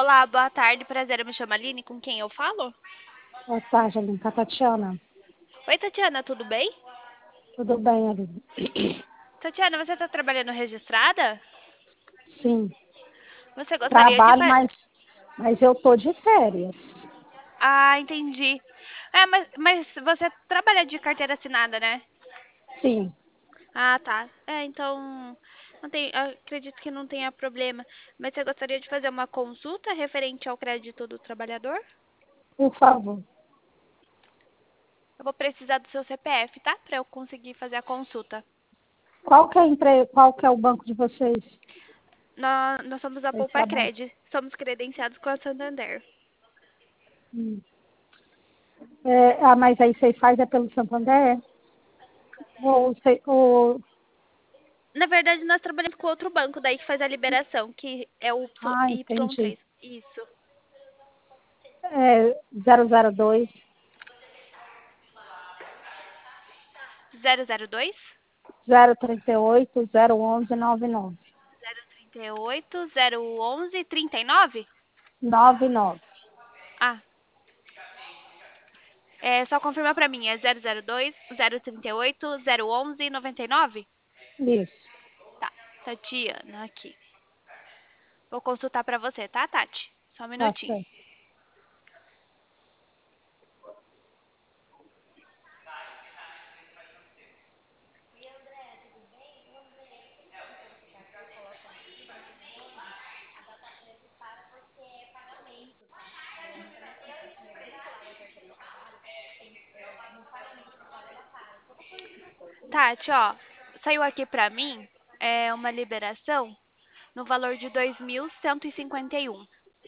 Olá, boa tarde, prazer, eu me chamo Aline, com quem eu falo? Boa tarde, Aline. Com a Tatiana. Oi, Tatiana, tudo bem? Tudo bem, Aline? Tatiana, você está trabalhando registrada? Sim, Você gostaria de... trabalho, mas eu tô de férias. Ah, entendi. Mas você trabalha de carteira assinada, né? Sim, Ah, tá. Então, não tem, acredito que não tenha problema. Mas você gostaria de fazer uma consulta referente ao crédito do trabalhador? por favor. Eu vou precisar do seu CPF, tá? Para eu conseguir fazer a consulta. Qual que é o banco de vocês? Nós somos a Vocês Poupa trabalham? Cred, somos credenciados com a Santander. Hum. Mas aí vocês fazem pelo Santander? Ou... Na verdade, nós trabalhamos com outro banco daí que faz a liberação, que é o Ah, entendi. Y3. Isso. 002 002 038 011 99. 038 011 39? 99. Ah, só confirma pra mim, é 002 038 011 99? Isso, Tá, Tatiana, aqui. Vou consultar pra você, tá, Tati? Só um tá minutinho. certo. Tati, ó, saiu aqui pra mim uma liberação no valor de 2.151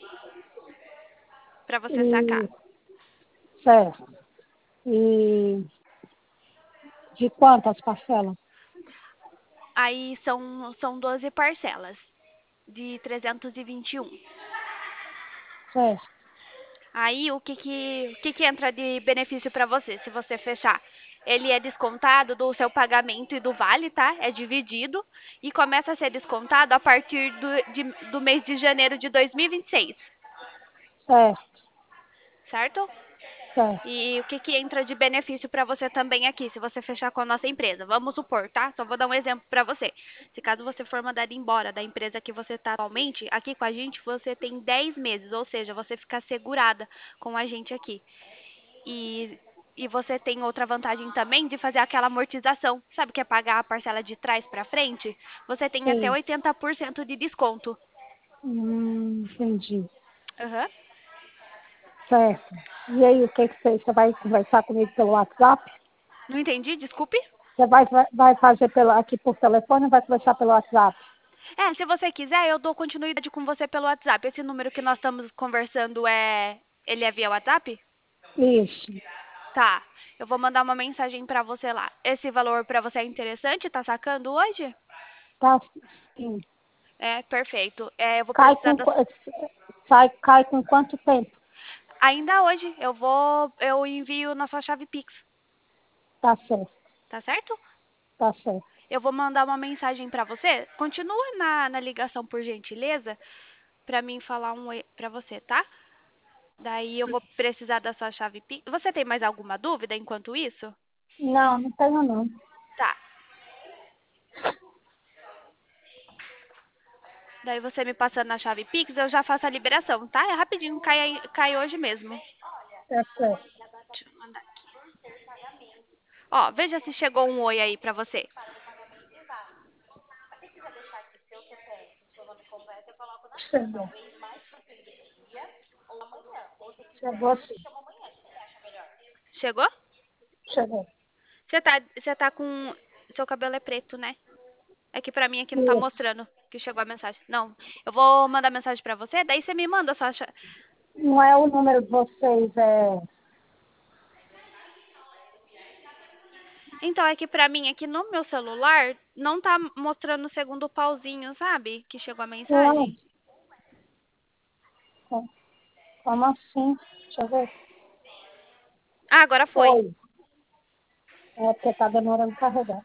pra você sacar. E, certo. E de quantas parcelas? Aí são 12 parcelas de 321. Certo, Aí o que que entra de benefício para você, se você fechar? Ele é descontado do seu pagamento e do vale, tá? É dividido e começa a ser descontado a partir do mês de janeiro de 2026, certo, certo? certo. E o que que entra de benefício para você também aqui, se você fechar com a nossa empresa? Vamos supor, tá? Só vou dar um exemplo para você. Se caso você for mandado embora da empresa que você está atualmente, aqui com a gente você tem 10 meses, ou seja, você fica segurada com a gente aqui. E, e você tem outra vantagem também de fazer aquela amortização. Sabe que é pagar a parcela de trás para frente? Você tem até Sim. 80% de desconto. Entendi. Aham. Certo. E aí, o que que você vai conversar comigo pelo WhatsApp? Não entendi, desculpe. Você vai fazer aqui por telefone ou vai conversar pelo WhatsApp? Se você quiser, eu dou continuidade com você pelo WhatsApp. Esse número que nós estamos conversando ele é via WhatsApp? Isso. Tá. Eu vou mandar uma mensagem pra você lá. Esse valor pra você é interessante? Tá sacando hoje? Tá, sim. É, perfeito. Eu vou Cai precisar com, das. cai com quanto tempo? Ainda hoje eu envio na sua chave Pix, Tá certo, tá certo? tá certo. Eu vou mandar uma mensagem pra você. Continua na ligação por gentileza, pra mim falar um oi pra você, tá? Daí eu vou precisar da sua chave Pix. Você tem mais alguma dúvida enquanto isso? Não, não tenho não. Tá. Daí você me passando a chave Pix, eu já faço a liberação, tá? É rapidinho, cai hoje mesmo. Tá certo. Deixa eu mandar aqui. Ó, veja se chegou um oi aí pra você. Chegou. Chegou sim. Chegou? Chegou. Você tá com. Seu cabelo é preto, né? É que pra mim aqui não tá Isso. mostrando que chegou a mensagem. Não, eu vou mandar mensagem pra você, daí você me manda a sua chave. Não é o número de vocês, Então, é que pra mim aqui no meu celular não tá mostrando o segundo pauzinho, sabe? Que chegou a Ué, mensagem. como assim? Deixa eu ver. Ah, agora foi. Oi. É porque tá demorando a carregar.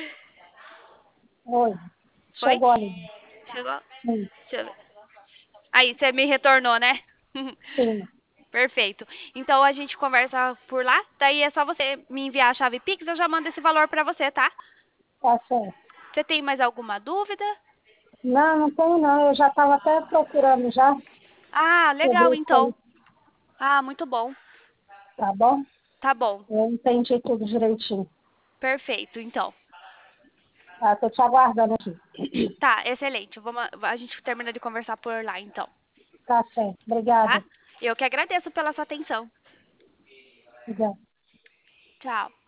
Oi. Foi? Chegou ali. Chegou? Sim. Deixa eu ver. Aí você me retornou, né? Sim, Perfeito. Então a gente conversa por lá. Daí é só você me enviar a chave Pix, eu já mando esse valor para você, tá? tá certo. Você tem mais alguma dúvida? Não, não tenho não. Eu já estava até procurando já Ah, sobre legal, isso aí, então. Ah, muito bom. tá bom? Tá bom. Eu entendi tudo direitinho. Perfeito, então. Tá, tô te aguardando aqui. Tá, excelente. A gente termina de conversar por lá, então. Tá certo. Tá? Obrigada. Eu que agradeço pela sua atenção. Obrigada. Tchau.